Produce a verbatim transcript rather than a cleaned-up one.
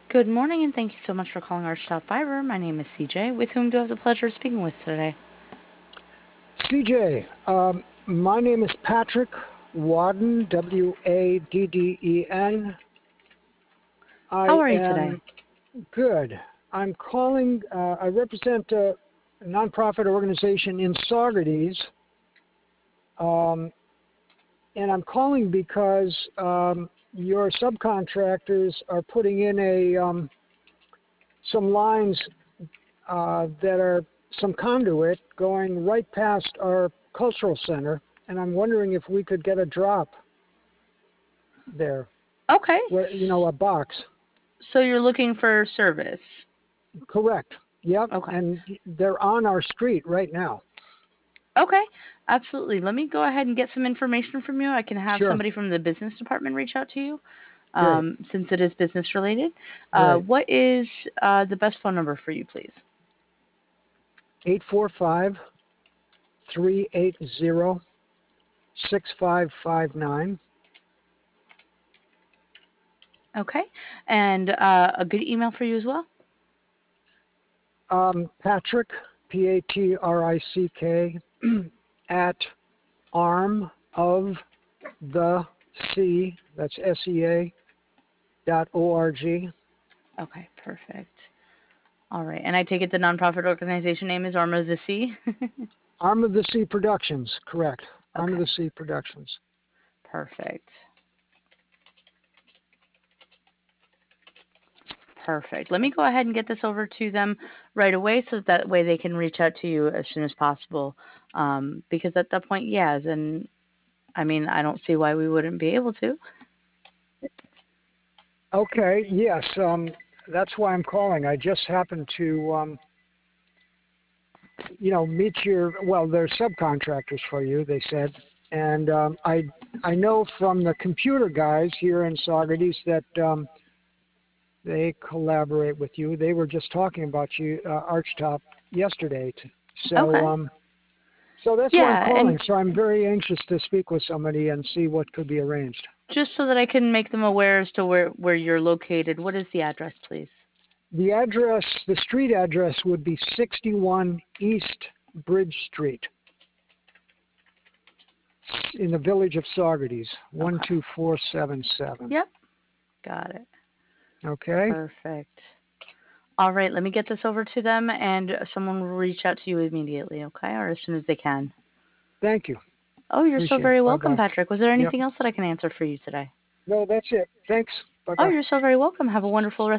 Good morning, and thank you so much for calling Archtop Fiber. My name is C J. With whom do I have the pleasure of speaking with today? C J, um, my name is Patrick Wadden, W A D D E N. How I are you today? am good. I'm calling, uh, I represent a nonprofit organization in Saugerties, um, and I'm calling because um, your subcontractors are putting in a um, some lines uh, that are some conduit going right past our cultural center, and I'm wondering if we could get a drop there. Okay, Where, you know, a box. so you're looking for service. Correct. Yep. Okay. And they're on our street right now. Okay, absolutely. Let me go ahead and get some information from you. I can have Sure. somebody from the business department reach out to you, Great. um, since it is business related. Uh, Right. what is uh, the best phone number for you, please? eight four five, three eight zero, six five five nine. Okay, and uh, a good email for you as well? Um, Patrick, P A T R I C K, at arm of the sea, that's S E A, dot O R G. Okay, perfect. All right, and I take it the nonprofit organization name is Arm of the Sea? Arm of the Sea Productions, correct. Arm of Okay, the Sea Productions. perfect. Perfect. Let me go ahead and get this over to them right away so that way they can reach out to you as soon as possible. Um, because at that point, yeah, then I mean, I don't see why we wouldn't be able to. Okay, yes, um, that's why I'm calling. I just happened to um, you know, meet your, well, they're subcontractors for you, they said. And um, I I know from the computer guys here in Saugerties that um, they collaborate with you. They were just talking about you, uh, Archtop, yesterday. T- So Okay. um, so that's why I'm Yeah, and calling. So I'm very anxious to speak with somebody and see what could be arranged. just so that I can make them aware as to where where you're located, what is the address, please? The address, the street address would be sixty-one East Bridge Street in the village of Saugerties, Okay. one two four seven seven. Yep. Got it. Okay? Perfect. All right, let me get this over to them and someone will reach out to you immediately, okay? Or as soon as they can. Thank you. Oh, you're so Appreciate it. very Bye welcome, bye. Patrick. Was there Yep. anything else that I can answer for you today? No, that's it. Thanks. Bye Oh, bye. you're so very welcome. Have a wonderful rest